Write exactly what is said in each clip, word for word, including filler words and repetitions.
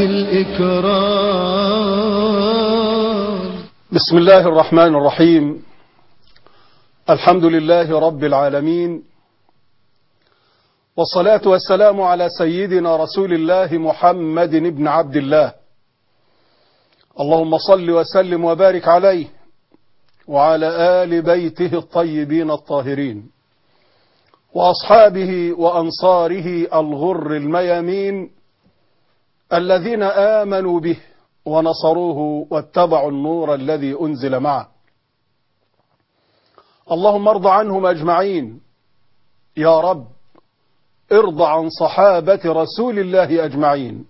الإكرام. بسم الله الرحمن الرحيم. الحمد لله رب العالمين، والصلاة والسلام على سيدنا رسول الله محمد بن عبد الله. اللهم صل وسلم وبارك عليه وعلى آل بيته الطيبين الطاهرين وأصحابه وأنصاره الغر الميامين الذين آمنوا به ونصروه واتبعوا النور الذي أنزل معه. اللهم ارض عنهم أجمعين يا رب، ارض عن صحابة رسول الله أجمعين،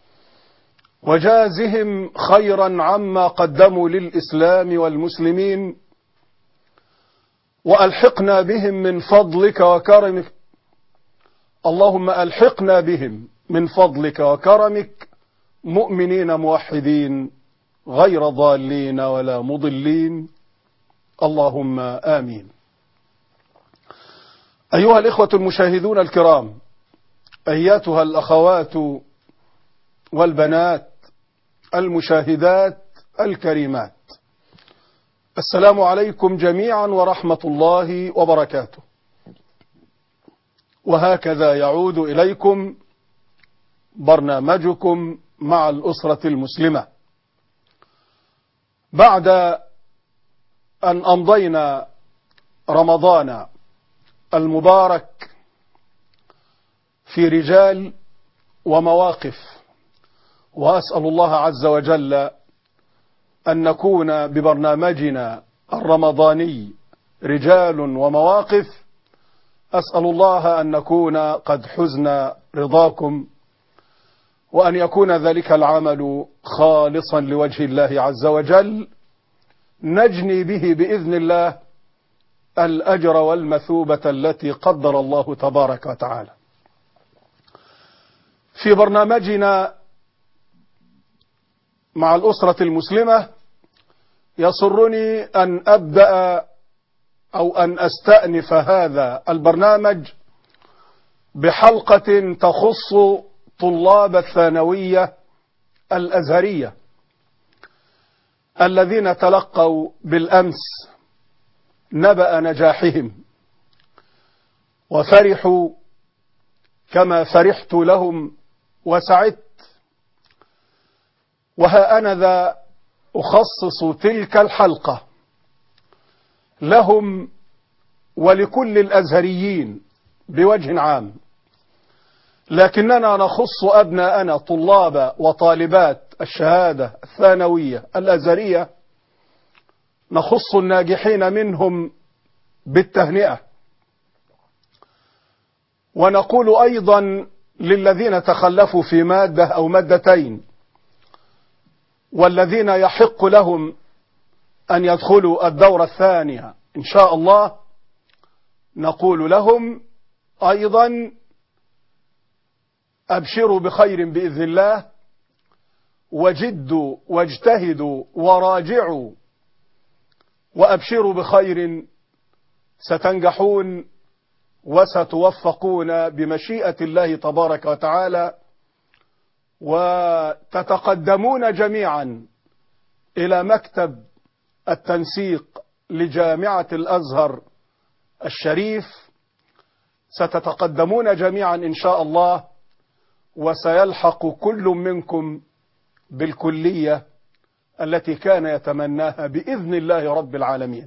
وجازهم خيرا عما قدموا للإسلام والمسلمين، وألحقنا بهم من فضلك وكرمك. اللهم ألحقنا بهم من فضلك وكرمك مؤمنين موحدين غير ضالين ولا مضلين، اللهم آمين. أيها الإخوة المشاهدون الكرام، أياتها الأخوات والبنات المشاهدات الكريمات، السلام عليكم جميعا ورحمة الله وبركاته. وهكذا يعود إليكم برنامجكم مع الأسرة المسلمة بعد أن أمضينا رمضان المبارك في رجال ومواقف، وأسأل الله عز وجل أن نكون ببرنامجنا الرمضاني رجال ومواقف. أسأل الله أن نكون قد حزنا رضاكم، وأن يكون ذلك العمل خالصا لوجه الله عز وجل، نجني به بإذن الله الأجر والمثوبة التي قدر الله تبارك وتعالى. في برنامجنا مع الأسرة المسلمة يسرني أن أبدأ أو أن أستأنف هذا البرنامج بحلقة تخص طلاب الثانوية الأزهرية الذين تلقوا بالأمس نبأ نجاحهم وفرحوا كما فرحت لهم وسعدت. وها أنا ذا أخصص تلك الحلقة لهم ولكل الأزهريين بوجه عام، لكننا نخص أبناءنا طلاب وطالبات الشهادة الثانوية الأزهرية، نخص الناجحين منهم بالتهنئة، ونقول أيضا للذين تخلفوا في مادة أو مادتين والذين يحق لهم أن يدخلوا الدورة الثانية إن شاء الله، نقول لهم أيضا أبشروا بخير بإذن الله، وجدوا واجتهدوا وراجعوا وأبشروا بخير، ستنجحون وستوفقون بمشيئة الله تبارك وتعالى، وتتقدمون جميعا إلى مكتب التنسيق لجامعة الأزهر الشريف، ستتقدمون جميعا إن شاء الله، وسيلحق كل منكم بالكلية التي كان يتمناها بإذن الله رب العالمين.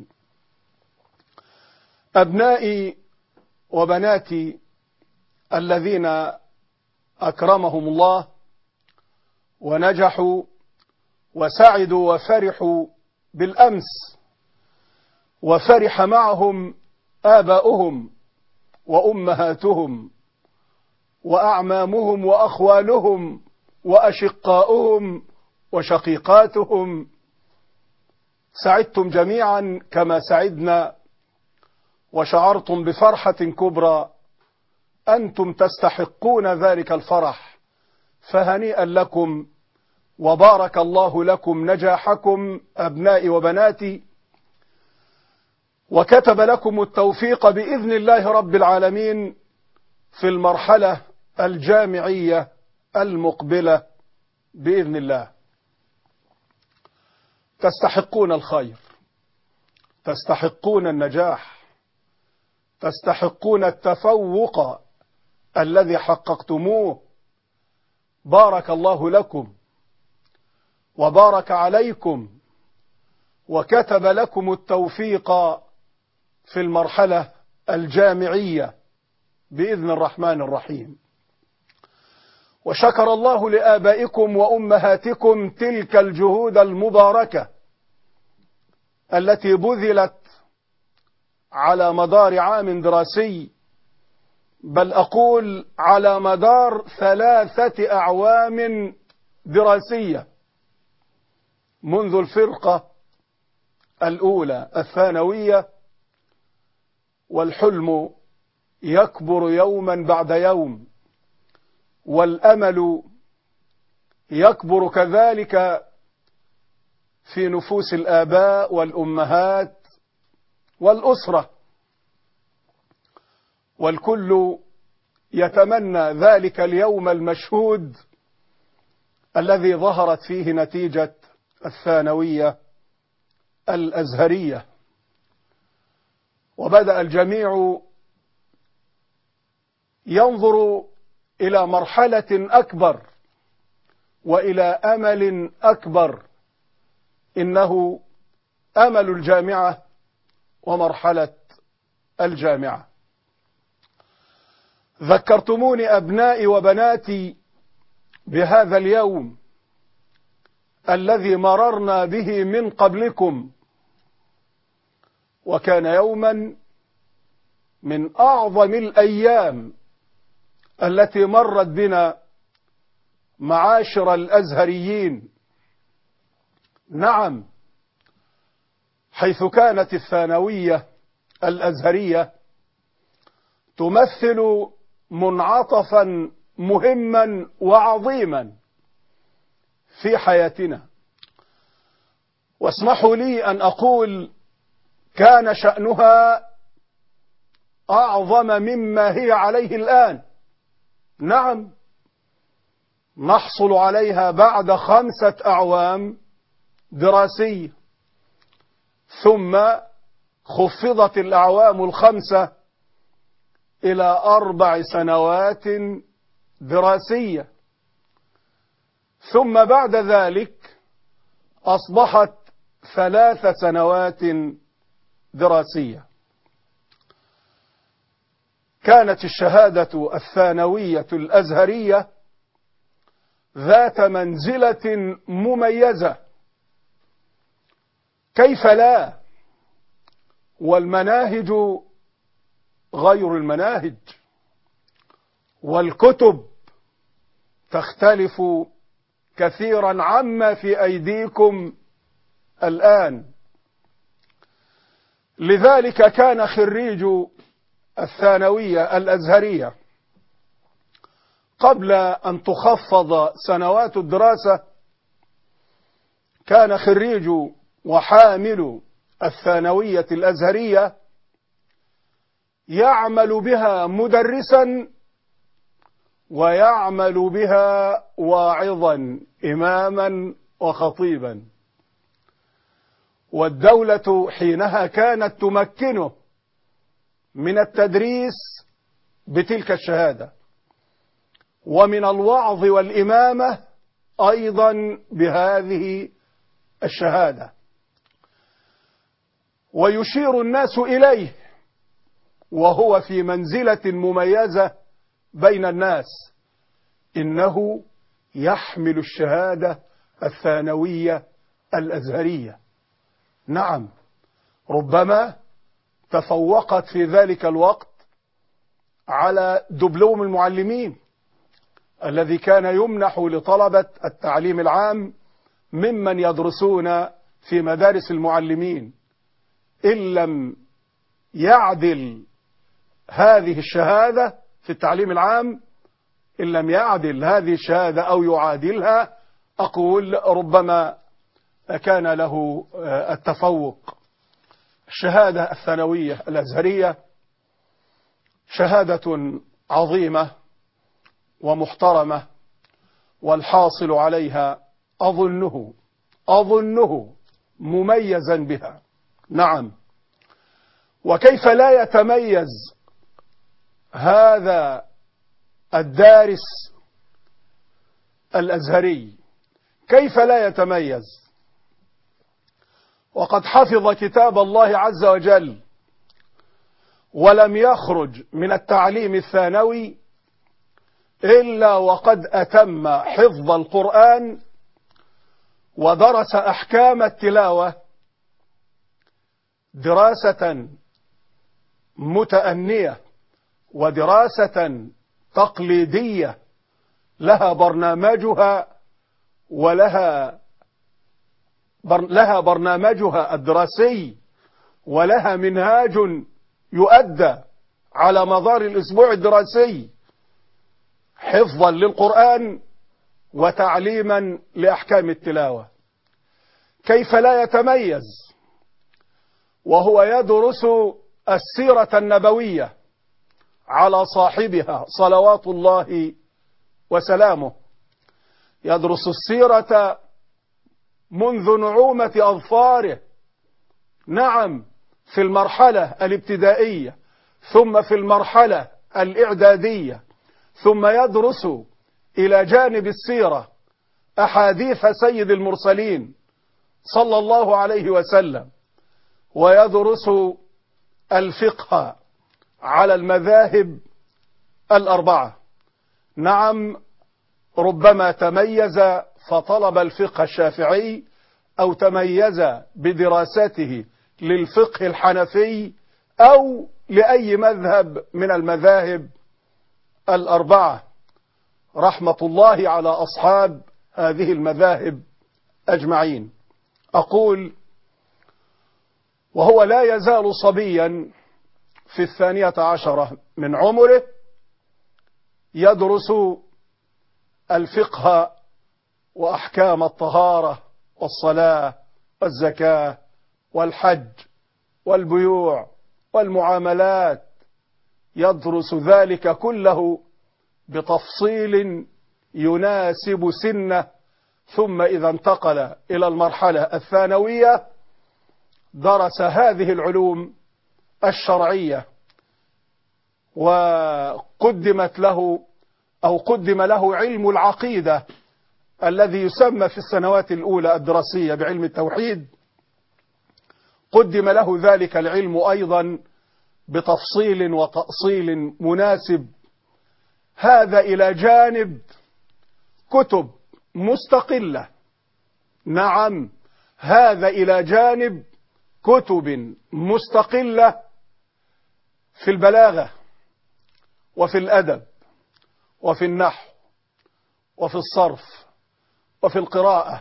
أبنائي وبناتي الذين أكرمهم الله ونجحوا وسعدوا وفرحوا بالأمس، وفرح معهم آباؤهم وأمهاتهم وأعمامهم وأخوالهم وأشقاؤهم وشقيقاتهم، سعدتم جميعا كما سعدنا، وشعرتم بفرحة كبرى، أنتم تستحقون ذلك الفرح، فهنيئا لكم وبارك الله لكم نجاحكم أبنائي وبناتي، وكتب لكم التوفيق بإذن الله رب العالمين في المرحلة الجامعية المقبلة بإذن الله. تستحقون الخير، تستحقون النجاح، تستحقون التفوق الذي حققتموه. بارك الله لكم وبارك عليكم وكتب لكم التوفيق في المرحلة الجامعية بإذن الرحمن الرحيم. وشكر الله لآبائكم وأمهاتكم تلك الجهود المباركة التي بذلت على مدار عام دراسي، بل أقول على مدار ثلاثة أعوام دراسية، منذ الفرقة الأولى الثانوية، والحلم يكبر يوما بعد يوم، والأمل يكبر كذلك في نفوس الآباء والأمهات والأسرة، والكل يتمنى ذلك اليوم المشهود الذي ظهرت فيه نتيجة الثانوية الأزهرية. وبدأ الجميع ينظر إلى مرحلة أكبر وإلى أمل أكبر، إنه أمل الجامعة ومرحلة الجامعة. ذكرتموني أبنائي وبناتي بهذا اليوم الذي مررنا به من قبلكم، وكان يوما من أعظم الأيام التي مرت بنا معاشر الأزهريين. نعم، حيث كانت الثانوية الأزهرية تمثل منعطفا مهما وعظيما في حياتنا. واسمحوا لي أن أقول كان شأنها أعظم مما هي عليه الآن. نعم، نحصل عليها بعد خمسة أعوام دراسية، ثم خفضت الأعوام الخمسة إلى أربع سنوات دراسية، ثم بعد ذلك أصبحت ثلاث سنوات دراسية. كانت الشهادة الثانوية الأزهرية ذات منزلة مميزة، كيف لا، والمناهج غير المناهج، والكتب تختلف كثيرا عما في أيديكم الآن. لذلك كان خريج الثانوية الأزهرية قبل أن تخفض سنوات الدراسة، كان خريج وحامل الثانوية الأزهرية يعمل بها مدرسا ويعمل بها واعظا إماما وخطيبا، والدولة حينها كانت تمكنه من التدريس بتلك الشهادة، ومن الوعظ والإمامة أيضا بهذه الشهادة، ويشير الناس إليه وهو في منزلة مميزة بين الناس، إنه يحمل الشهادة الثانوية الأزهرية. نعم، ربما تفوقت في ذلك الوقت على دبلوم المعلمين الذي كان يمنح لطلبة التعليم العام ممن يدرسون في مدارس المعلمين. إن لم يعدل هذه الشهادة في التعليم العام، إن لم يعدل هذه الشهادة أو يعادلها، أقول ربما كان له التفوق. الشهادة الثانوية الأزهرية شهادة عظيمة ومحترمة، والحاصل عليها أظنه أظنه مميزا بها. نعم، وكيف لا يتميز هذا الدارس الأزهري؟ كيف لا يتميز وقد حفظ كتاب الله عز وجل ولم يخرج من التعليم الثانوي إلا وقد أتم حفظ القرآن ودرس أحكام التلاوة دراسة متأنية ودراسة تقليدية لها برنامجها ولها بر لها برنامجها الدراسي ولها منهاج يؤدى على مدار الأسبوع الدراسي حفظا للقرآن وتعليما لأحكام التلاوة. كيف لا يتميز وهو يدرس السيرة النبوية على صاحبها صلوات الله وسلامه، يدرس السيرة منذ نعومة أظفاره، نعم، في المرحلة الابتدائية ثم في المرحلة الإعدادية، ثم يدرس إلى جانب السيرة أحاديث سيد المرسلين صلى الله عليه وسلم، ويدرس الفقه على المذاهب الأربعة. نعم، ربما تميز فطلب الفقه الشافعي أو تميز بدراسته للفقه الحنفي أو لأي مذهب من المذاهب الأربعة، رحمة الله على أصحاب هذه المذاهب أجمعين. أقول وهو لا يزال صبيا في الثانية عشرة من عمره يدرس الفقه وأحكام الطهارة والصلاة والزكاة والحج والبيوع والمعاملات، يدرس ذلك كله بتفصيل يناسب سنه. ثم إذا انتقل إلى المرحلة الثانوية درس هذه العلوم الشرعية وقدمت له أو قدم له علم العقيدة الذي يسمى في السنوات الأولى الدراسية بعلم التوحيد، قدم له ذلك العلم أيضا بتفصيل وتأصيل مناسب، هذا إلى جانب كتب مستقلة. نعم، هذا إلى جانب كتب مستقلة في البلاغة وفي الأدب وفي النحو وفي الصرف وفي القراءة.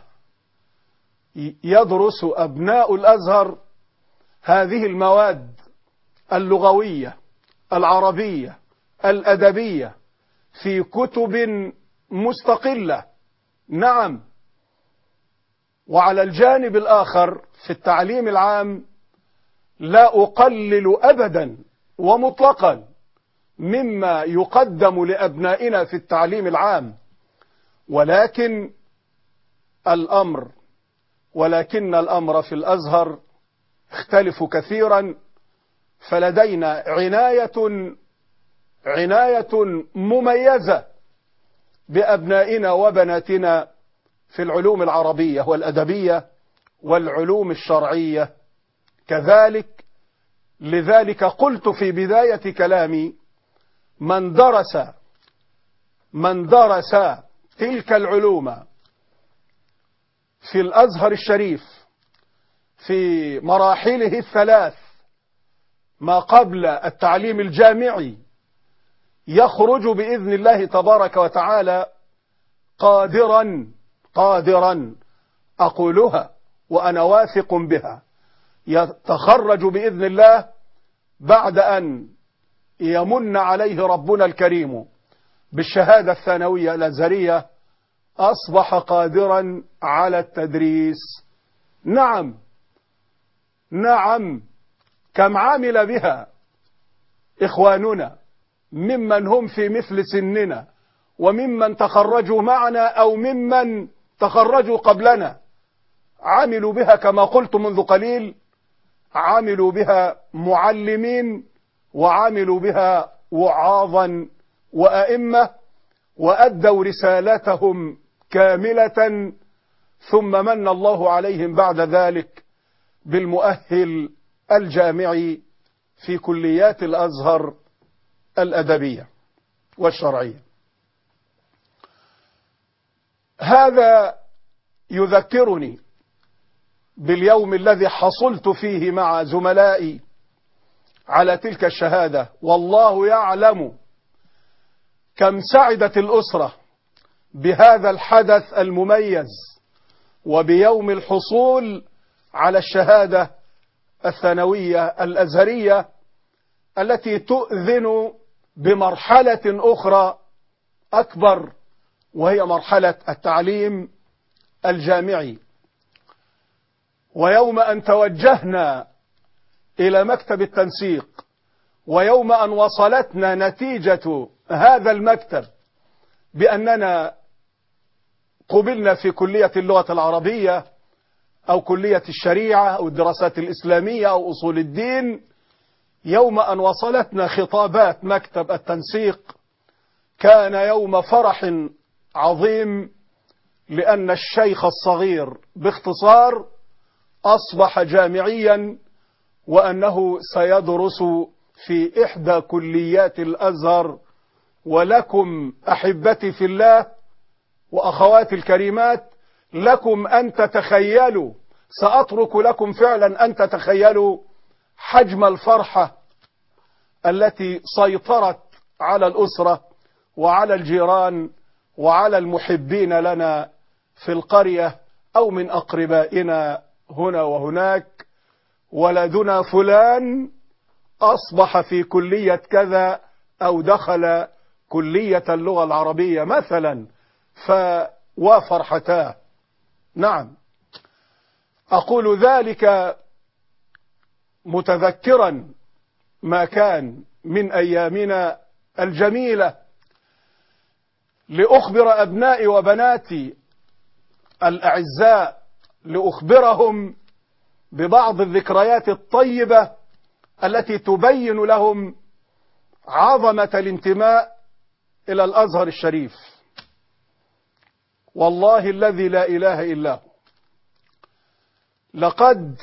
يدرس أبناء الأزهر هذه المواد اللغوية العربية الأدبية في كتب مستقلة. نعم، وعلى الجانب الآخر في التعليم العام لا أقلل أبدا ومطلقا مما يقدم لأبنائنا في التعليم العام، ولكن الأمر ولكن الأمر في الأزهر اختلف كثيرا، فلدينا عناية عناية مميزة بأبنائنا وبناتنا في العلوم العربية والأدبية والعلوم الشرعية كذلك. لذلك قلت في بداية كلامي من درس من درس تلك العلوم في الأزهر الشريف في مراحله الثلاث ما قبل التعليم الجامعي يخرج بإذن الله تبارك وتعالى قادرا قادرا أقولها وأنا واثق بها، يتخرج بإذن الله بعد أن يمن عليه ربنا الكريم بالشهادة الثانوية الأزهرية أصبح قادرا على التدريس. نعم نعم كم عمل بها إخواننا ممن هم في مثل سننا وممن تخرجوا معنا أو ممن تخرجوا قبلنا عملوا بها كما قلت منذ قليل، عملوا بها معلمين وعملوا بها وعاظا وأئمة، وأدوا رسالتهم كاملة، ثم من الله عليهم بعد ذلك بالمؤهل الجامعي في كليات الأزهر الأدبية والشرعية. هذا يذكرني باليوم الذي حصلت فيه مع زملائي على تلك الشهادة، والله يعلم كم سعدت الأسرة بهذا الحدث المميز وبيوم الحصول على الشهادة الثانوية الأزهرية التي تؤذن بمرحلة أخرى أكبر، وهي مرحلة التعليم الجامعي. ويوم أن توجهنا إلى مكتب التنسيق، ويوم أن وصلتنا نتيجة هذا المكتب بأننا قبلنا في كلية اللغة العربية أو كلية الشريعة أو الدراسات الإسلامية أو أصول الدين، يوم أن وصلتنا خطابات مكتب التنسيق كان يوم فرح عظيم، لأن الشيخ الصغير باختصار أصبح جامعيا، وأنه سيدرس في إحدى كليات الأزهر. ولكم أحبتي في الله وأخواتي الكريمات، لكم أن تتخيلوا، سأترك لكم فعلا أن تتخيلوا حجم الفرحة التي سيطرت على الأسرة وعلى الجيران وعلى المحبين لنا في القرية أو من أقربائنا هنا وهناك. ولدنا فلان أصبح في كلية كذا أو دخل كلية اللغة العربية مثلا، فوافرحتاه. نعم، أقول ذلك متذكرا ما كان من أيامنا الجميلة، لأخبر أبنائي وبناتي الأعزاء، لأخبرهم ببعض الذكريات الطيبة التي تبين لهم عظمة الانتماء إلى الأزهر الشريف. والله الذي لا إله إلا هو، لقد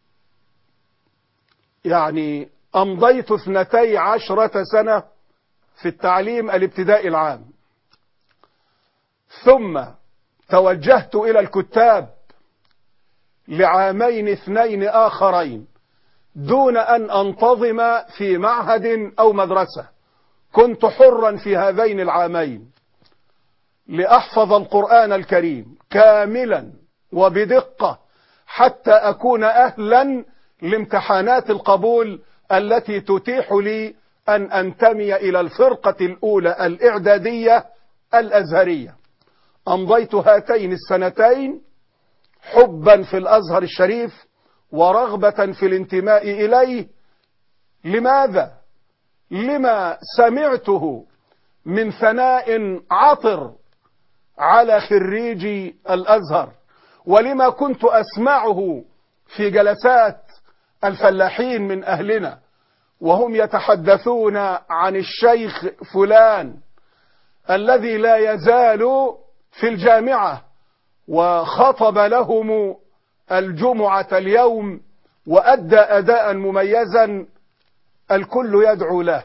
يعني أمضيت اثنتي عشرة سنة في التعليم الابتدائي العام، ثم توجهت إلى الكتاب لعامين اثنين آخرين دون أن أنتظم في معهد أو مدرسة. كنت حرا في هذين العامين لأحفظ القرآن الكريم كاملا وبدقة حتى أكون أهلا لامتحانات القبول التي تتيح لي أن أنتمي إلى الفرقة الأولى الإعدادية الأزهرية. أمضيت هاتين السنتين حبا في الأزهر الشريف ورغبة في الانتماء إليه. لماذا؟ لما سمعته من ثناء عطر على خريجي الأزهر، ولما كنت أسمعه في جلسات الفلاحين من أهلنا وهم يتحدثون عن الشيخ فلان الذي لا يزال في الجامعة، وخطب لهم الجمعة اليوم وأدى أداء مميزا، الكل يدعو له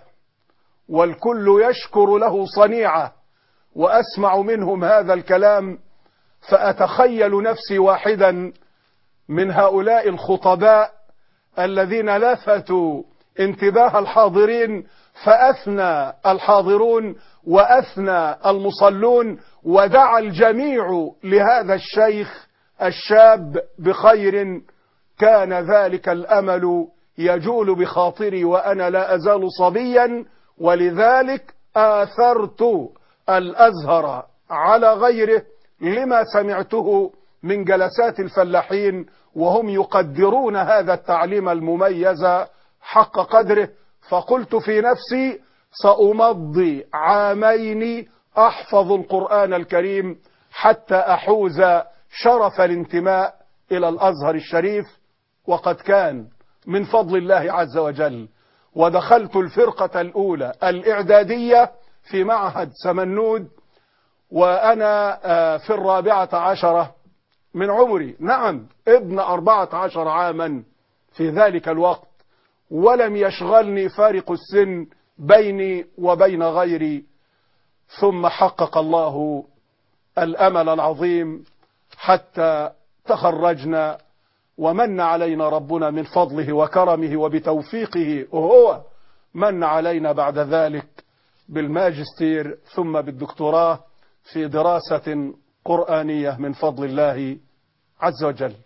والكل يشكر له صنيعه، وأسمع منهم هذا الكلام فأتخيل نفسي واحدا من هؤلاء الخطباء الذين لفتوا انتباه الحاضرين، فأثنى الحاضرون وأثنى المصلون، ودعا الجميع لهذا الشيخ الشاب بخير. كان ذلك الأمل يجول بخاطري وأنا لا أزال صبيا، ولذلك آثرت الأزهر على غيره لما سمعته من جلسات الفلاحين وهم يقدرون هذا التعليم المميز حق قدره. فقلت في نفسي سأمضي عامين أحفظ القرآن الكريم حتى أحوز شرف الانتماء إلى الأزهر الشريف، وقد كان من فضل الله عز وجل. ودخلت الفرقة الأولى الإعدادية في معهد سمنود وأنا في الرابعة عشرة من عمري، نعم ابن أربعة عشر عاما في ذلك الوقت، ولم يشغلني فارق السن بيني وبين غيري. ثم حقق الله الأمل العظيم حتى تخرجنا، ومن علينا ربنا من فضله وكرمه وبتوفيقه، وهو من علينا بعد ذلك بالماجستير ثم بالدكتوراه في دراسة قرآنية من فضل الله عز وجل.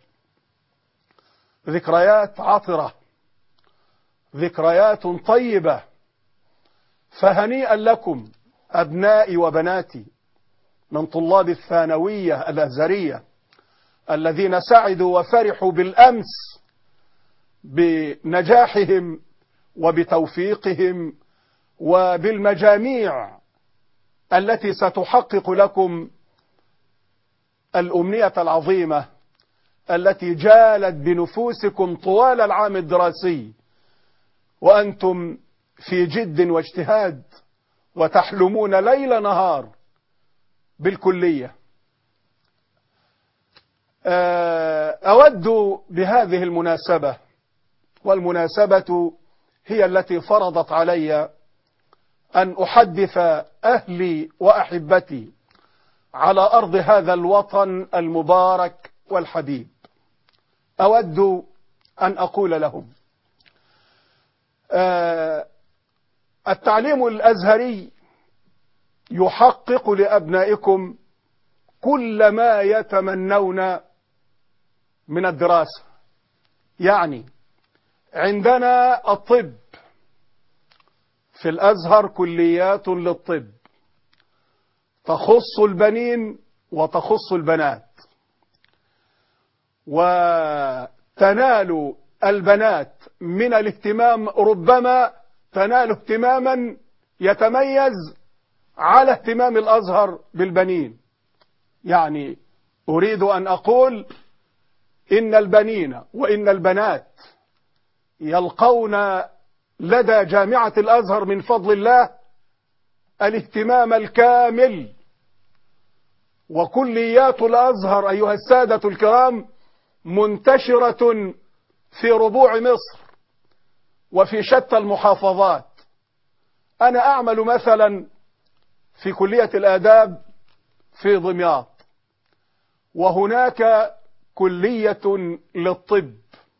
ذكريات عطرة، ذكريات طيبة، فهنيئا لكم أبنائي وبناتي من طلاب الثانوية الأزهرية الذين سعدوا وفرحوا بالأمس بنجاحهم وبتوفيقهم وبالمجاميع التي ستحقق لكم الأمنية العظيمة التي جالت بنفوسكم طوال العام الدراسي، وأنتم في جد واجتهاد وتحلمون ليل نهار بالكلية. أود بهذه المناسبة، والمناسبة هي التي فرضت علي أن أحدث أهلي وأحبتي على أرض هذا الوطن المبارك والحبيب، أود أن أقول لهم: التعليم الأزهري يحقق لأبنائكم كل ما يتمنون من الدراسة. يعني عندنا الطب، في الأزهر كليات للطب تخص البنين وتخص البنات، وتنال البنات من الاهتمام، ربما تنال اهتماما يتميز على اهتمام الأزهر بالبنين. يعني أريد أن أقول إن البنين وإن البنات يلقون لدى جامعة الأزهر من فضل الله الاهتمام الكامل. وكليات الأزهر أيها السادة الكرام منتشرة في ربوع مصر وفي شتى المحافظات. أنا أعمل مثلا في كلية الآداب في دمياط، وهناك كلية للطب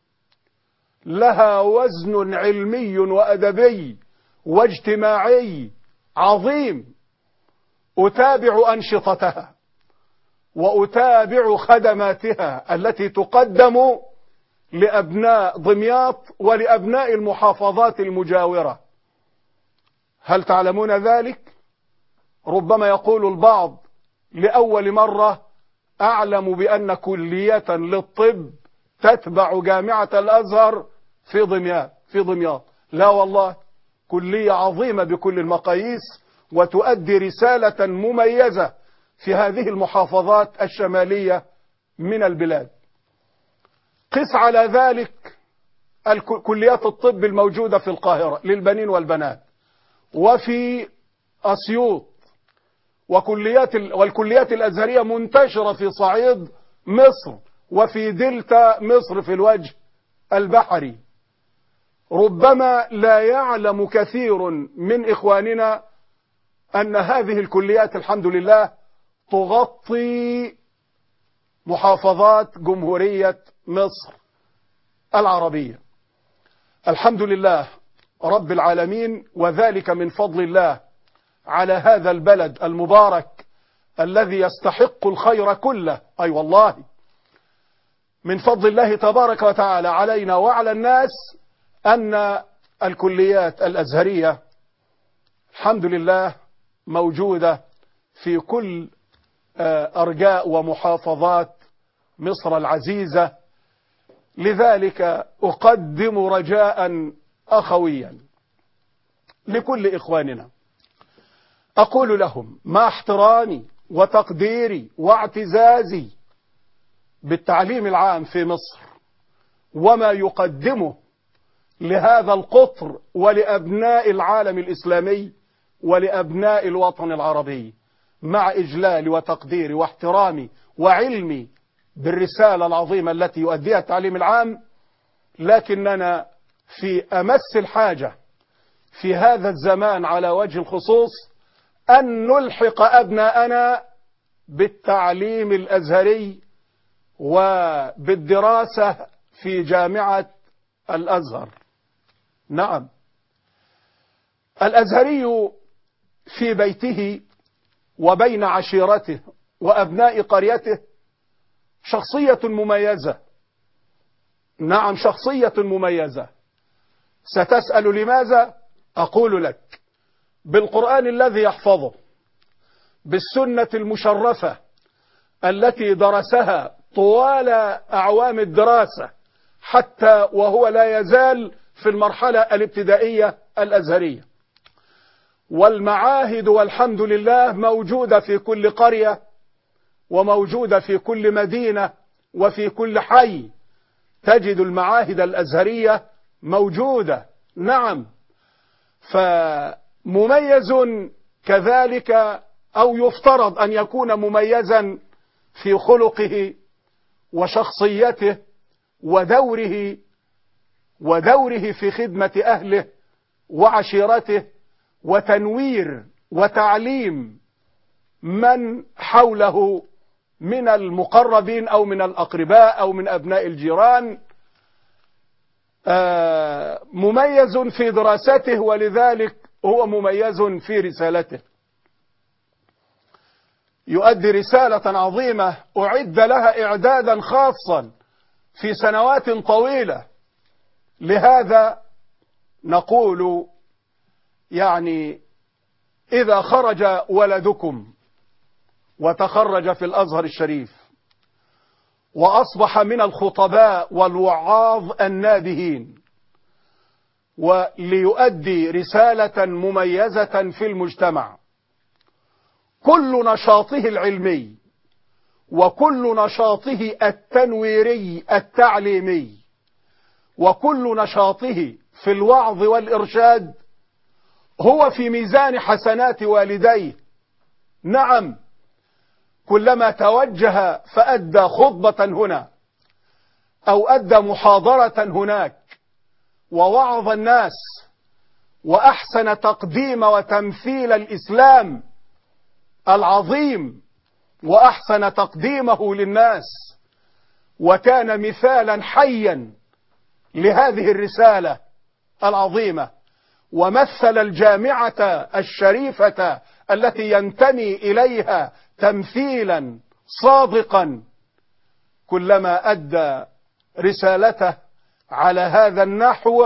لها وزن علمي وأدبي واجتماعي عظيم، أتابع أنشطتها وأتابع خدماتها التي تقدم لأبناء دمياط ولأبناء المحافظات المجاورة. هل تعلمون ذلك؟ ربما يقول البعض: لأول مرة أعلم بأن كلية للطب تتبع جامعة الأزهر في دمياط في دمياط لا والله، كلية عظيمة بكل المقاييس، وتؤدي رسالة مميزة في هذه المحافظات الشمالية من البلاد. قس على ذلك كليات الطب الموجودة في القاهرة للبنين والبنات، وفي أسيوط، وكليات والكليات الأزهرية منتشرة في صعيد مصر وفي دلتا مصر في الوجه البحري. ربما لا يعلم كثير من إخواننا أن هذه الكليات الحمد لله تغطي محافظات جمهورية مصر العربية. الحمد لله رب العالمين، وذلك من فضل الله على هذا البلد المبارك الذي يستحق الخير كله. أي أيوة والله من فضل الله تبارك وتعالى علينا وعلى الناس أن الكليات الأزهرية الحمد لله موجودة في كل أرجاء ومحافظات مصر العزيزة. لذلك أقدم رجاء أخويا لكل إخواننا أقول لهم مع احترامي وتقديري واعتزازي بالتعليم العام في مصر وما يقدمه لهذا القطر ولأبناء العالم الإسلامي ولأبناء الوطن العربي، مع إجلالي وتقديري واحترامي وعلمي بالرسالة العظيمة التي يؤديها التعليم العام، لكننا في أمس الحاجة في هذا الزمان على وجه الخصوص أن نلحق أبناءنا بالتعليم الأزهري وبالدراسة في جامعة الأزهر. نعم، الأزهري في بيته وبين عشيرته وأبناء قريته شخصية مميزة. نعم، شخصية مميزة. ستسأل لماذا؟ أقول لك: بالقرآن الذي يحفظه، بالسنة المشرفة التي درسها طوال أعوام الدراسة حتى وهو لا يزال في المرحلة الابتدائية الأزهرية، والمعاهد والحمد لله موجودة في كل قرية وموجودة في كل مدينة وفي كل حي تجد المعاهد الأزهرية موجودة. نعم، فمميز كذلك، أو يفترض أن يكون مميزا في خلقه وشخصيته ودوره ودوره في خدمة أهله وعشيرته وتنوير وتعليم من حوله من المقربين أو من الأقرباء أو من أبناء الجيران. مميز في دراسته، ولذلك هو مميز في رسالته. يؤدي رسالة عظيمة أعد لها إعدادا خاصا في سنوات طويلة. لهذا نقول يعني إذا خرج ولدكم وتخرج في الأزهر الشريف وأصبح من الخطباء والوعاظ النابهين وليؤدي رسالة مميزة في المجتمع، كل نشاطه العلمي وكل نشاطه التنويري التعليمي وكل نشاطه في الوعظ والإرشاد هو في ميزان حسنات والديه. نعم، كلما توجه فأدى خطبة هنا أو أدى محاضرة هناك ووعظ الناس وأحسن تقديم وتمثيل الإسلام العظيم وأحسن تقديمه للناس، وكان مثالا حيا لهذه الرسالة العظيمة، ومثل الجامعة الشريفة التي ينتمي إليها تمثيلا صادقا، كلما أدى رسالته على هذا النحو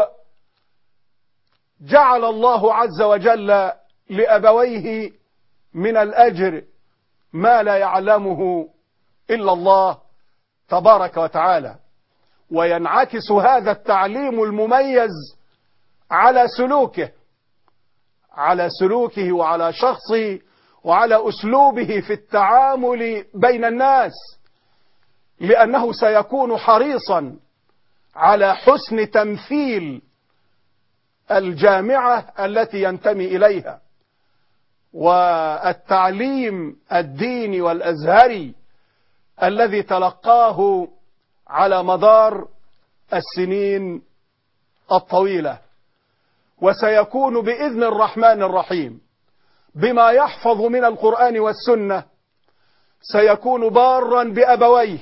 جعل الله عز وجل لأبويه من الأجر ما لا يعلمه إلا الله تبارك وتعالى. وينعكس هذا التعليم المميز على سلوكه على سلوكه وعلى شخصه وعلى أسلوبه في التعامل بين الناس، لأنه سيكون حريصا على حسن تمثيل الجامعة التي ينتمي إليها. والتعليم الديني والأزهري الذي تلقاه على مدار السنين الطويلة، وسيكون بإذن الرحمن الرحيم بما يحفظ من القرآن والسنة، سيكون بارا بأبويه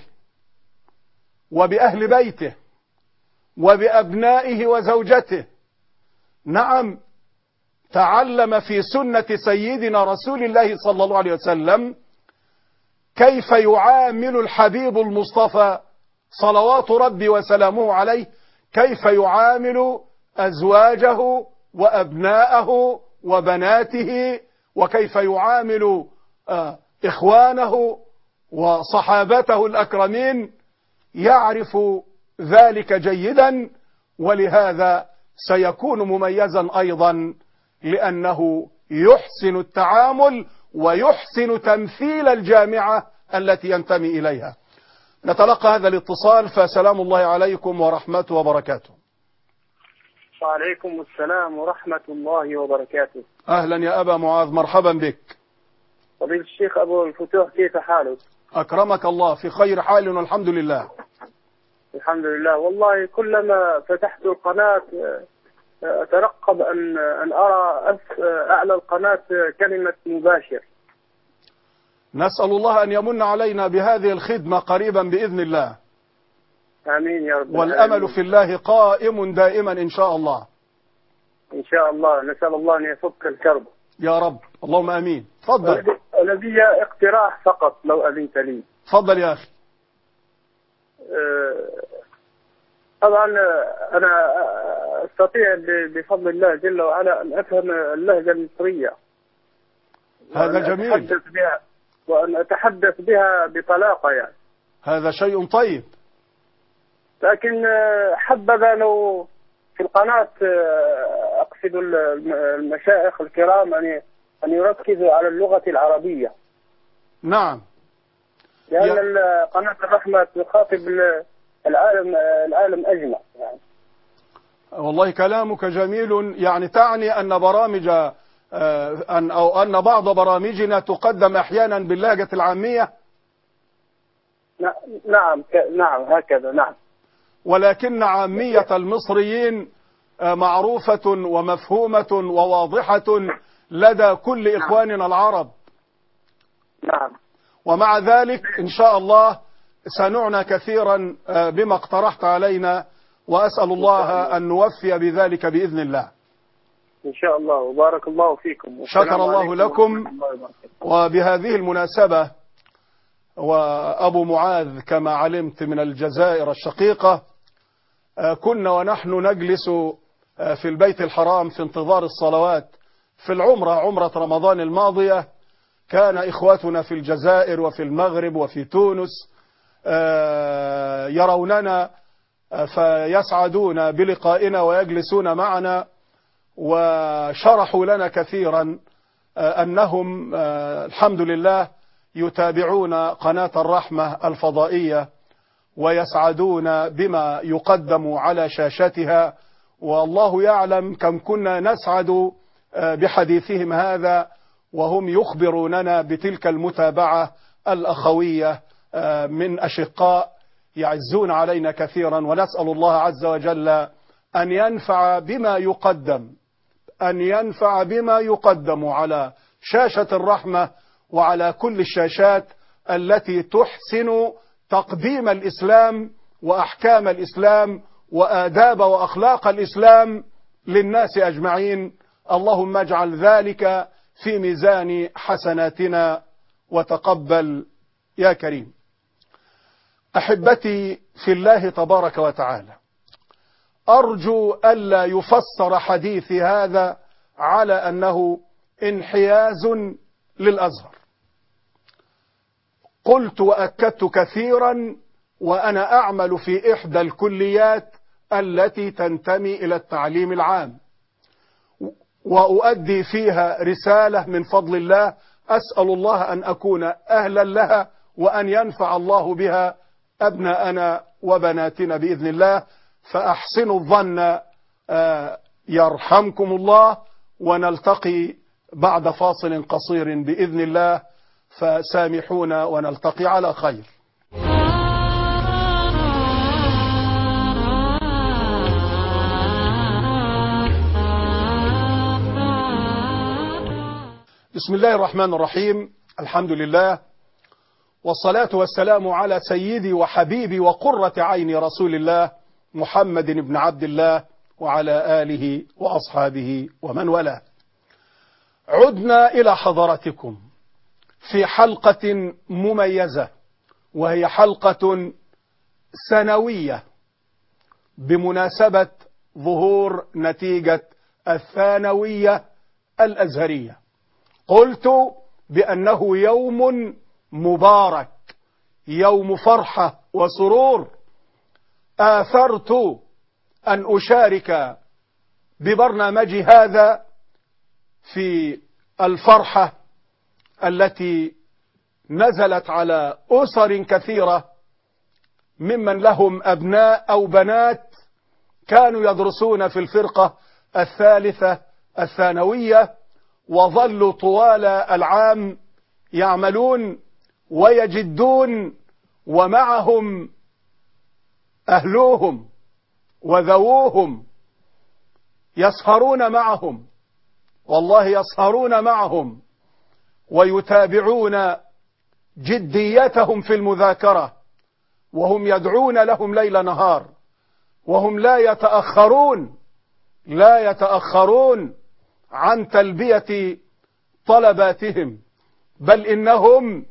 وبأهل بيته وبأبنائه وزوجته. نعم، تعلم في سنة سيدنا رسول الله صلى الله عليه وسلم كيف يعامل الحبيب المصطفى صلوات ربي وسلامه عليه، كيف يعامل أزواجه وأبناءه وبناته، وكيف يعامل إخوانه وصحابته الأكرمين. يعرف ذلك جيدا، ولهذا سيكون مميزا أيضا لأنه يحسن التعامل ويحسن تمثيل الجامعة التي ينتمي إليها. نتلقى هذا الاتصال، فسلام الله عليكم ورحمته وبركاته. وعليكم السلام ورحمة الله وبركاته. أهلا يا أبا معاذ، مرحبا بك. فضيلة الشيخ أبو الفتوح، كيف حالك؟ أكرمك الله، في خير حال والحمد لله. الحمد لله. والله كلما فتحت القناة أترقب أن أن أرى أعلى القناة كلمة مباشر. نسأل الله أن يمن علينا بهذه الخدمة قريبا بإذن الله. آمين يا رب. والأمل آمين. في الله قائم دائما إن شاء الله. إن شاء الله. نسأل الله أن يفك الكرب يا رب، اللهم آمين. تفضل. لدي اقتراح فقط لو أذنت لي. تفضل يا أخي. طبعا أنا أستطيع بفضل الله جل وعلا أن أفهم اللهجة المصرية. هذا جميل. أتحدث بها وأن أتحدث بها بطلاقة يعني. هذا شيء طيب. لكن حبذا لو في القناة، أقصد المشايخ الكرام، أن أن يركزوا على اللغة العربية. نعم. لأن يا... قناة الرحمة تخاطب العالم العالم أجمع يعني. والله كلامك جميل. يعني تعني أن برامج أن أو أن بعض برامجنا تقدم أحيانا باللهجة العامية. نعم نعم هكذا. نعم. ولكن عامية المصريين معروفة ومفهومة وواضحة لدى كل إخواننا العرب. نعم. ومع ذلك إن شاء الله سنعنى كثيرا بما اقترحت علينا، وأسأل الله أن نوفي بذلك بإذن الله. إن شاء الله. وبارك الله فيكم. شكر الله لكم. وبهذه المناسبة، وأبو معاذ كما علمت من الجزائر الشقيقة، كنا ونحن نجلس في البيت الحرام في انتظار الصلوات في العمرة، عمرة رمضان الماضية، كان إخواتنا في الجزائر وفي المغرب وفي تونس يروننا فيسعدون بلقائنا ويجلسون معنا، وشرحوا لنا كثيرا أنهم الحمد لله يتابعون قناة الرحمة الفضائية ويسعدون بما يقدم على شاشتها، والله يعلم كم كنا نسعد بحديثهم هذا وهم يخبروننا بتلك المتابعة الأخوية من أشقاء يعزون علينا كثيرا. ونسأل الله عز وجل أن ينفع بما يقدم أن ينفع بما يقدم على شاشة الرحمة وعلى كل الشاشات التي تحسن تقديم الإسلام وأحكام الإسلام وآداب وأخلاق الإسلام للناس أجمعين. اللهم اجعل ذلك في ميزان حسناتنا وتقبل يا كريم. أحبتي في الله تبارك وتعالى، أرجو ألا يفسر حديثي هذا على أنه انحياز للأزهر. قلت وأكدت كثيرا وأنا أعمل في إحدى الكليات التي تنتمي إلى التعليم العام، وأؤدي فيها رسالة من فضل الله، أسأل الله أن أكون أهلا لها وأن ينفع الله بها أبناءنا وبناتنا بإذن الله. فأحسنوا الظن يرحمكم الله، ونلتقي بعد فاصل قصير بإذن الله، فسامحونا ونلتقي على خير. بسم الله الرحمن الرحيم. الحمد لله والصلاة والسلام على سيدي وحبيبي وقرة عيني رسول الله محمد بن عبد الله وعلى آله وأصحابه ومن والاه. عدنا إلى حضراتكم في حلقة مميزة، وهي حلقة سنوية بمناسبة ظهور نتيجة الثانوية الأزهرية. قلت بأنه يوم مبارك، يوم فرحة وسرور. آثرت أن أشارك ببرنامجي هذا في الفرحة التي نزلت على أسر كثيرة ممن لهم أبناء أو بنات كانوا يدرسون في الفرقة الثالثة الثانوية، وظلوا طوال العام يعملون ويجدون، ومعهم أهلوهم وذووهم يسهرون معهم، والله يسهرون معهم ويتابعون جديتهم في المذاكرة، وهم يدعون لهم ليل نهار، وهم لا يتأخرون لا يتأخرون عن تلبية طلباتهم، بل إنهم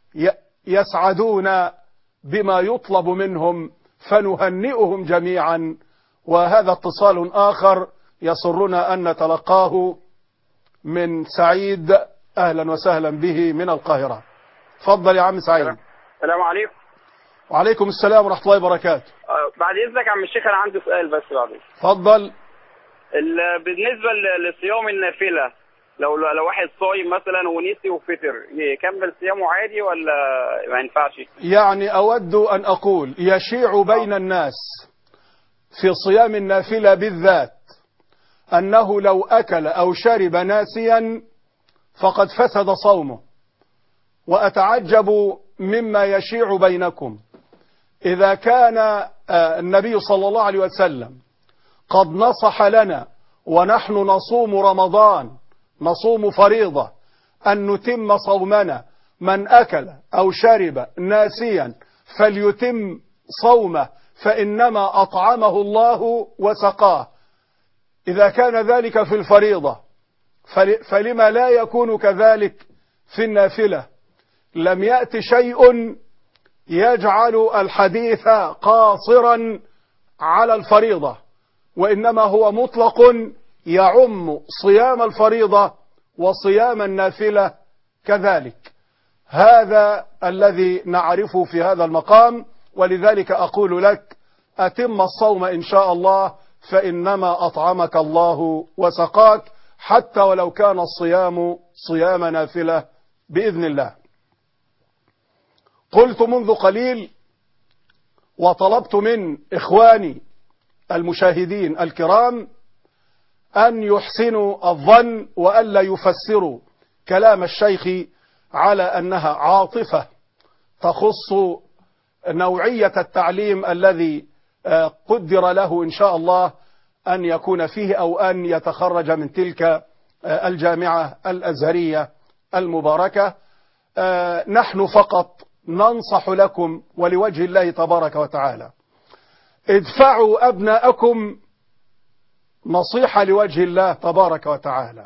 يسعدون بما يطلب منهم، فنهنئهم جميعا. وهذا اتصال آخر يسرنا أن نتلقاه من سعيد، أهلا وسهلا به من القاهرة. تفضل يا عم سعيد. السلام عليكم. وعليكم السلام ورحمة الله وبركاته. أه بعد إذنك يا عم الشيخ أنا عندي سؤال بس بعدين. تفضل. بالنسبة لصيام النافلة، لو لو واحد صايم مثلا ونسي وفطر، يكمل صيامه عادي ولا ما ينفعش؟ يعني أود أن أقول يشيع بين الناس في صيام النافلة بالذات أنه لو أكل أو شرب ناسيا فقد فسد صومه، وأتعجب مما يشيع بينكم إذا كان النبي صلى الله عليه وسلم قد نصح لنا ونحن نصوم رمضان، نصوم فريضة، أن نتم صومنا، من أكل أو شرب ناسيا فليتم صومه فإنما أطعمه الله وسقاه. إذا كان ذلك في الفريضة فلما لا يكون كذلك في النافلة؟ لم يأت شيء يجعل الحديث قاصرا على الفريضة، وإنما هو مطلق يعم صيام الفريضة وصيام النافلة كذلك. هذا الذي نعرفه في هذا المقام، ولذلك أقول لك أتم الصوم إن شاء الله، فإنما أطعمك الله وسقاك، حتى ولو كان الصيام صيام نافلة بإذن الله. قلت منذ قليل وطلبت من إخواني المشاهدين الكرام أن يحسنوا الظن وألا يفسروا كلام الشيخ على أنها عاطفة تخص نوعية التعليم الذي قدر له إن شاء الله أن يكون فيه أو أن يتخرج من تلك الجامعة الأزهرية المباركة. نحن فقط ننصح لكم ولوجه الله تبارك وتعالى، ادفعوا أبناءكم نصيحة لوجه الله تبارك وتعالى،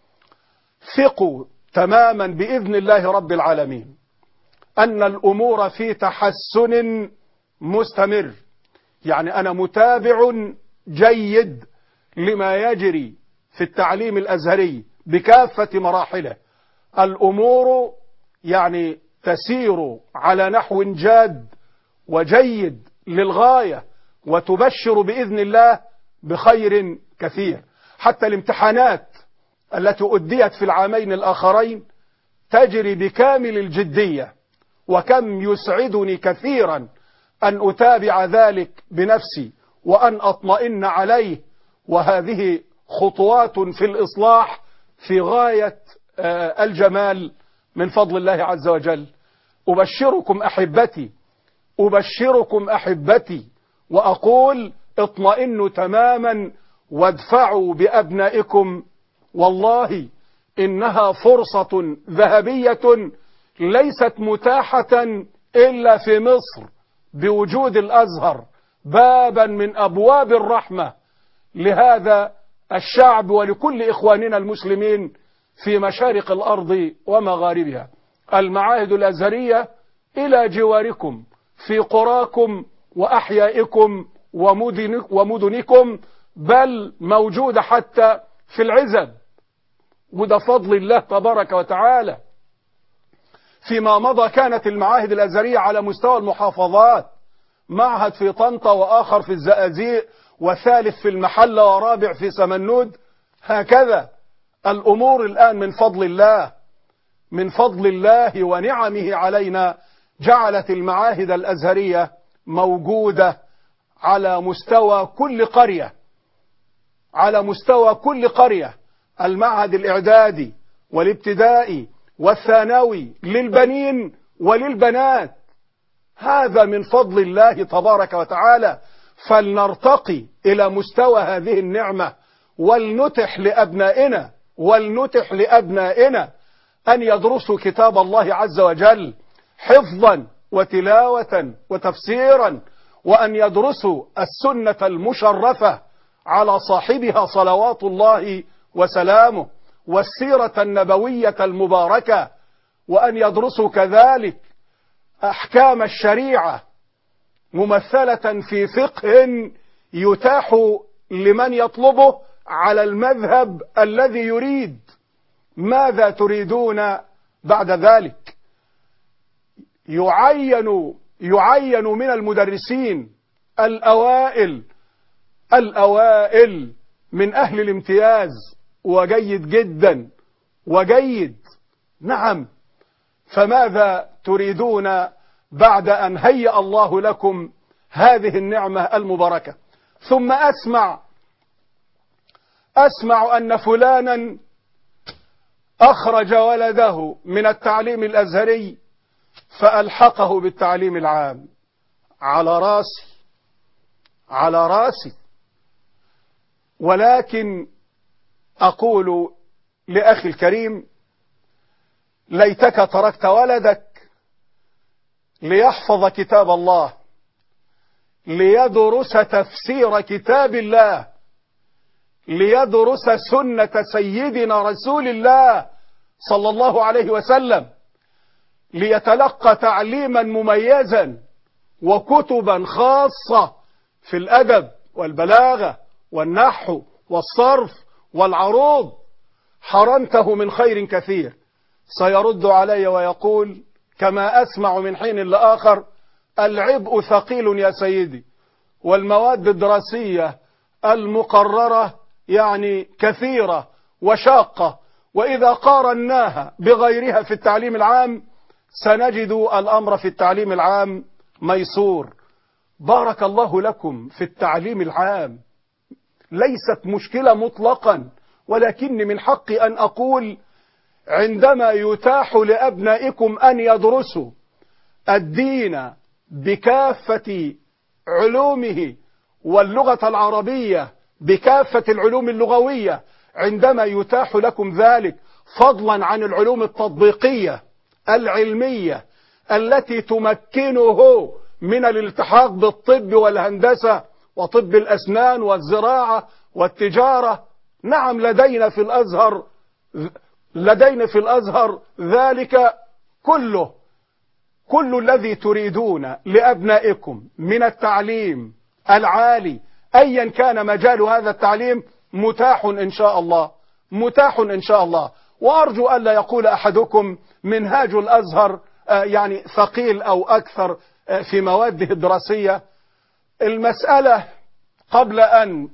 ثقوا تماما بإذن الله رب العالمين أن الأمور في تحسن مستمر. يعني أنا متابع جيد لما يجري في التعليم الأزهري بكافة مراحله، الأمور يعني تسير على نحو جاد وجيد للغاية، وتبشر بإذن الله بخير كثير. حتى الامتحانات التي أديت في العامين الآخرين تجري بكامل الجدية، وكم يسعدني كثيرا أن أتابع ذلك بنفسي وأن أطمئن عليه، وهذه خطوات في الإصلاح في غاية الجمال من فضل الله عز وجل. أبشركم أحبتي أبشركم أحبتي وأقول اطمئنوا تماما وادفعوا بأبنائكم، والله إنها فرصة ذهبية ليست متاحة إلا في مصر، بوجود الأزهر بابا من أبواب الرحمة لهذا الشعب ولكل إخواننا المسلمين في مشارق الأرض ومغاربها. المعاهد الأزهرية إلى جواركم في قراكم وأحيائكم ومدنكم، بل موجودة حتى في العزب، وده فضل الله تبارك وتعالى. فيما مضى كانت المعاهد الأزهرية على مستوى المحافظات، معهد في طنطا وآخر في الزقازيق وثالث في المحلة ورابع في سمنود، هكذا. الأمور الآن من فضل الله من فضل الله ونعمه علينا جعلت المعاهد الأزهرية موجودة على مستوى كل قرية على مستوى كل قرية المعهد الإعدادي والابتدائي والثانوي للبنين وللبنات. هذا من فضل الله تبارك وتعالى، فلنرتقي إلى مستوى هذه النعمة ولنتح لأبنائنا ولنتح لأبنائنا أن يدرسوا كتاب الله عز وجل حفظا وتلاوة وتفسيرا، وأن يدرسوا السنة المشرفة على صاحبها صلوات الله وسلامه والسيرة النبوية المباركة، وأن يدرسوا كذلك أحكام الشريعة ممثلة في فقه يتاح لمن يطلبه على المذهب الذي يريد. ماذا تريدون بعد ذلك؟ يعين يعين من المدرسين الأوائل الأوائل من أهل الامتياز، وجيد جدا وجيد. نعم، فماذا تريدون بعد أن هيأ الله لكم هذه النعمة المباركة؟ ثم أسمع أسمع أن فلانا أخرج ولده من التعليم الأزهري فألحقه بالتعليم العام. على راسي على راسي ولكن أقول لأخي الكريم: ليتك تركت ولدك ليحفظ كتاب الله، ليدرس تفسير كتاب الله، ليدرس سنة سيدنا رسول الله صلى الله عليه وسلم، ليتلقى تعليما مميزا وكتبا خاصة في الأدب والبلاغة والنحو والصرف والعروض. حرمته من خير كثير. سيرد علي ويقول كما أسمع من حين لآخر: العبء ثقيل يا سيدي، والمواد الدراسية المقررة يعني كثيرة وشاقة، وإذا قارناها بغيرها في التعليم العام سنجد الأمر في التعليم العام ميسور. بارك الله لكم في التعليم العام، ليست مشكلة مطلقا، ولكن من حقي أن أقول: عندما يتاح لأبنائكم أن يدرسوا الدين بكافة علومه واللغة العربية بكافة العلوم اللغوية، عندما يتاح لكم ذلك فضلا عن العلوم التطبيقية العلمية التي تمكنه من الالتحاق بالطب والهندسة وطب الأسنان والزراعة والتجارة. نعم، لدينا في الأزهر لدينا في الأزهر ذلك كله. كل الذي تريدون لأبنائكم من التعليم العالي أيا كان مجال هذا التعليم متاح إن شاء الله، متاح إن شاء الله. وأرجو ألا يقول أحدكم منهاج الأزهر يعني ثقيل أو أكثر في مواده الدراسية. المسألة قبل أن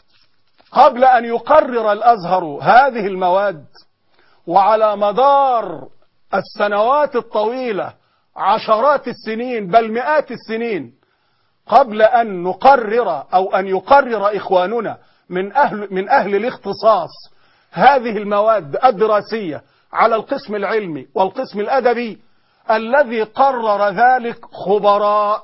قبل أن يقرر الأزهر هذه المواد، وعلى مدار السنوات الطويلة عشرات السنين بل مئات السنين، قبل أن نقرر أو أن يقرر إخواننا من أهل من أهل الاختصاص هذه المواد الدراسية على القسم العلمي والقسم الأدبي، الذي قرر ذلك خبراء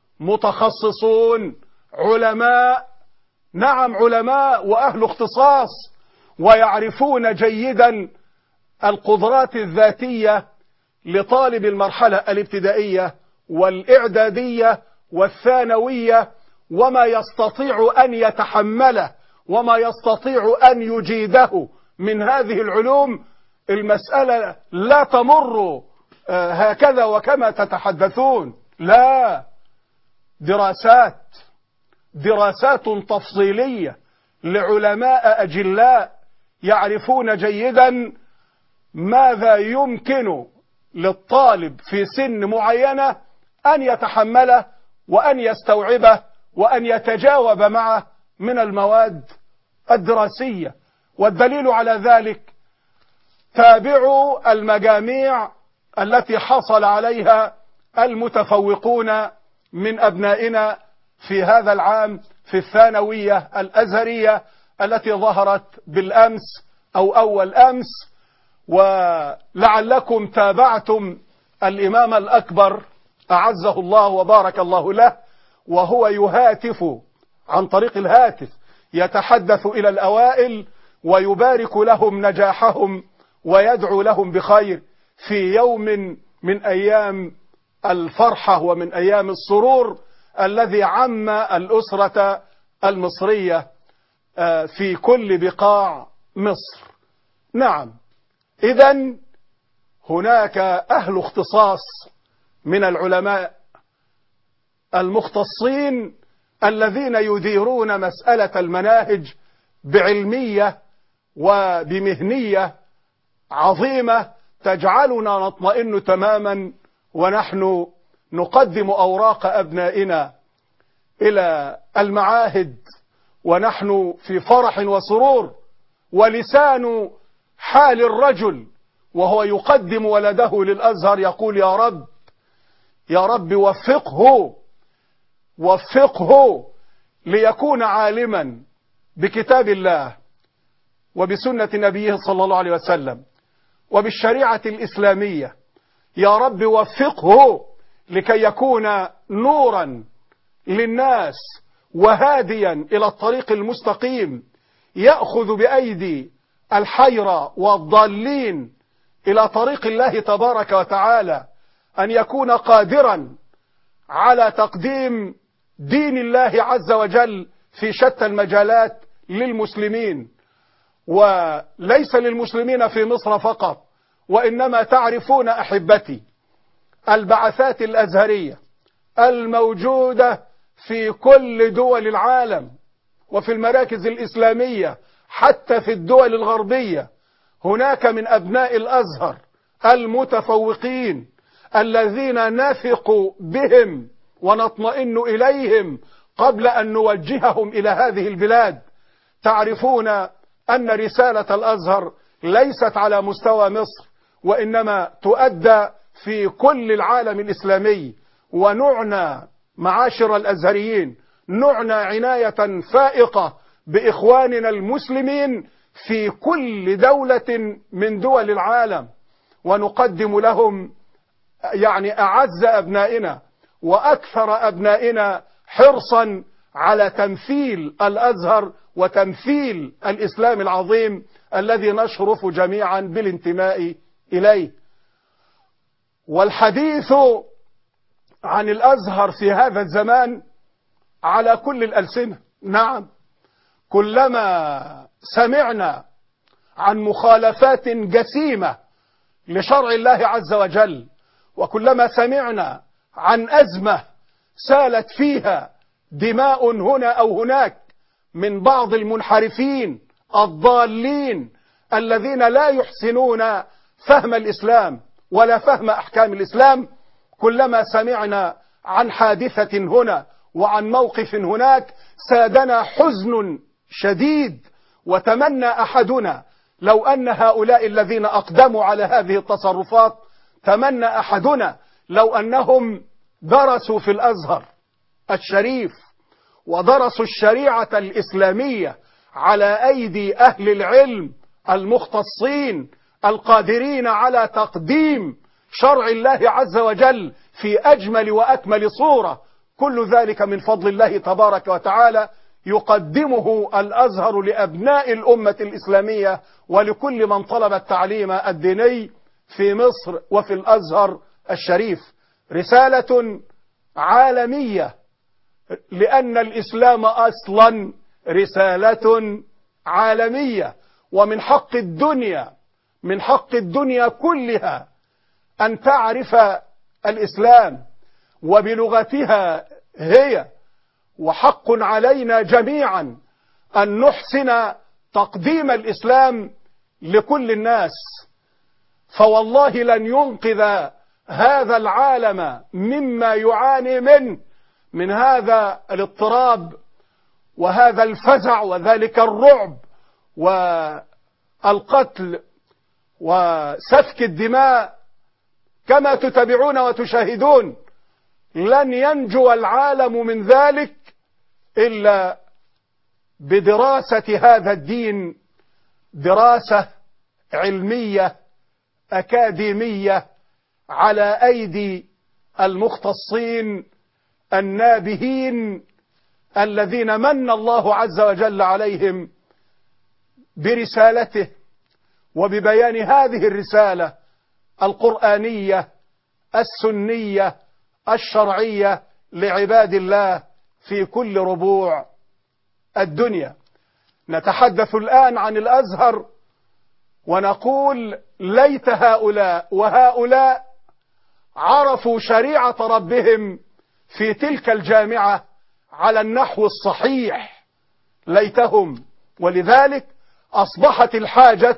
متخصصون علماء، نعم علماء وأهل اختصاص، ويعرفون جيدا القدرات الذاتية لطالب المرحلة الابتدائية والإعدادية والثانوية، وما يستطيع أن يتحمله وما يستطيع أن يجيده من هذه العلوم. المسألة لا تمر هكذا وكما تتحدثون، لا، دراسات دراسات تفصيلية لعلماء أجلاء يعرفون جيدا ماذا يمكن للطالب في سن معينة أن يتحمله وأن يستوعبه وأن يتجاوب معه من المواد الدراسية. والدليل على ذلك تابعوا المجاميع التي حصل عليها المتفوقون من أبنائنا في هذا العام في الثانوية الأزهرية التي ظهرت بالأمس أو أول أمس. ولعلكم تابعتم الإمام الأكبر أعزه الله وبارك الله له وهو يهاتف عن طريق الهاتف، يتحدث إلى الأوائل ويبارك لهم نجاحهم ويدعو لهم بخير في يوم من أيام الفرحة ومن أيام السرور الذي عم الأسرة المصرية في كل بقاع مصر. نعم، إذن هناك أهل اختصاص من العلماء المختصين الذين يديرون مسألة المناهج بعلمية وبمهنية عظيمة تجعلنا نطمئن تماما ونحن نقدم أوراق أبنائنا إلى المعاهد ونحن في فرح وسرور. ولسان حال الرجل وهو يقدم ولده للأزهر يقول: يا رب يا رب وفقه وفقه ليكون عالما بكتاب الله وبسنة نبيه صلى الله عليه وسلم وبالشريعة الإسلامية. يا رب وفقه لكي يكون نورا للناس وهاديا إلى الطريق المستقيم، يأخذ بأيدي الحيرة والضالين إلى طريق الله تبارك وتعالى، أن يكون قادرا على تقديم دين الله عز وجل في شتى المجالات للمسلمين، وليس للمسلمين في مصر فقط، وإنما تعرفون أحبتي البعثات الأزهرية الموجودة في كل دول العالم وفي المراكز الإسلامية حتى في الدول الغربية. هناك من أبناء الأزهر المتفوقين الذين نثق بهم ونطمئن إليهم قبل أن نوجههم إلى هذه البلاد. تعرفون أن رسالة الأزهر ليست على مستوى مصر، وإنما تؤدى في كل العالم الإسلامي. ونعنى معاشر الأزهريين نعنى عناية فائقة بإخواننا المسلمين في كل دولة من دول العالم، ونقدم لهم يعني أعز أبنائنا وأكثر أبنائنا حرصا على تمثيل الأزهر وتمثيل الإسلام العظيم الذي نشرف جميعا بالانتماء إليه. والحديث عن الأزهر في هذا الزمان على كل الألسنة. نعم، كلما سمعنا عن مخالفات جسيمة لشرع الله عز وجل، وكلما سمعنا عن أزمة سالت فيها دماء هنا أو هناك من بعض المنحرفين الضالين الذين لا يحسنون فهم الإسلام ولا فهم أحكام الإسلام، كلما سمعنا عن حادثة هنا وعن موقف هناك سادنا حزن شديد، وتمنى أحدنا لو أن هؤلاء الذين أقدموا على هذه التصرفات، تمنى أحدنا لو أنهم درسوا في الأزهر الشريف ودرسوا الشريعة الإسلامية على أيدي أهل العلم المختصين القادرين على تقديم شرع الله عز وجل في أجمل وأكمل صورة. كل ذلك من فضل الله تبارك وتعالى يقدمه الأزهر لأبناء الأمة الإسلامية ولكل من طلب التعليم الديني في مصر وفي الأزهر الشريف. رسالة عالمية، لأن الإسلام أصلا رسالة عالمية، ومن حق الدنيا من حق الدنيا كلها أن تعرف الإسلام وبلغتها هي، وحق علينا جميعا أن نحسن تقديم الإسلام لكل الناس. فوالله لن ينقذ هذا العالم مما يعاني منه من هذا الاضطراب وهذا الفزع وذلك الرعب والقتل وسفك الدماء كما تتابعون وتشاهدون، لن ينجو العالم من ذلك إلا بدراسة هذا الدين، دراسة علمية أكاديمية على أيدي المختصين النابهين الذين من الله عز وجل عليهم برسالته وببيان هذه الرسالة القرآنية السنية الشرعية لعباد الله في كل ربوع الدنيا. نتحدث الآن عن الأزهر ونقول ليت هؤلاء وهؤلاء عرفوا شريعة ربهم في تلك الجامعة على النحو الصحيح، ليتهم. ولذلك أصبحت الحاجة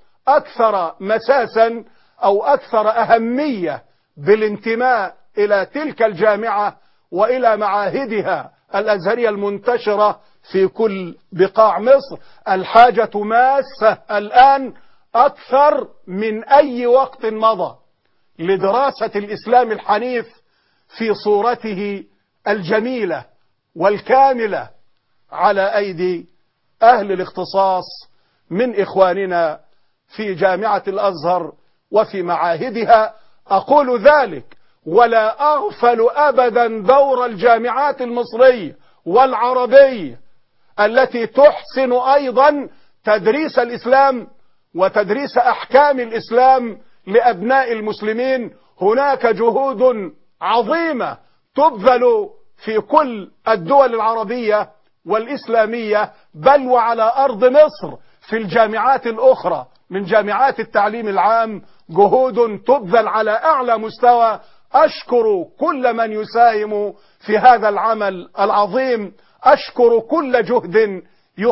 أكثر مساسا أو أكثر أهمية بالانتماء إلى تلك الجامعة وإلى معاهدها الأزهرية المنتشرة في كل بقاع مصر. الحاجة ماسة الآن أكثر من أي وقت مضى لدراسة الإسلام الحنيف في صورته الجميلة والكاملة على أيدي أهل الاختصاص من إخواننا في جامعة الأزهر وفي معاهدها. أقول ذلك ولا أغفل أبدا دور الجامعات المصرية والعربية التي تحسن أيضا تدريس الإسلام وتدريس أحكام الإسلام لأبناء المسلمين. هناك جهود عظيمة تبذل في كل الدول العربية والإسلامية، بل وعلى أرض مصر في الجامعات الأخرى من جامعات التعليم العام، جهود تبذل على أعلى مستوى. أشكر كل من يساهم في هذا العمل العظيم، أشكر كل جهد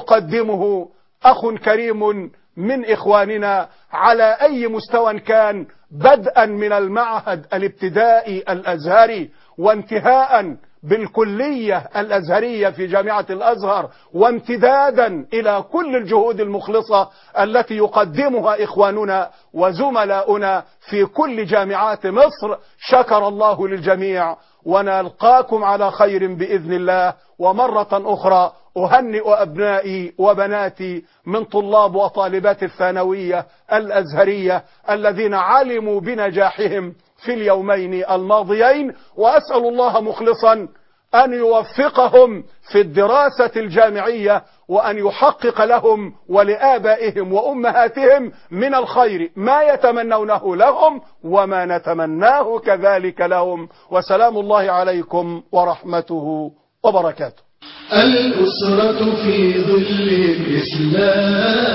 يقدمه أخ كريم من إخواننا على أي مستوى كان، بدءا من المعهد الابتدائي الأزهري وانتهاء بالكلية الأزهرية في جامعة الأزهر، وامتدادا إلى كل الجهود المخلصة التي يقدمها إخواننا وزملاؤنا في كل جامعات مصر. شكر الله للجميع ونلقاكم على خير بإذن الله. ومرة أخرى أهنئ أبنائي وبناتي من طلاب وطالبات الثانوية الأزهرية الذين علموا بنجاحهم في اليومين الماضيين، وأسأل الله مخلصا أن يوفقهم في الدراسة الجامعية وأن يحقق لهم ولآبائهم وأمهاتهم من الخير ما يتمنونه لهم وما نتمناه كذلك لهم. وسلام الله عليكم ورحمته وبركاته. الأسرة في ظل الإسلام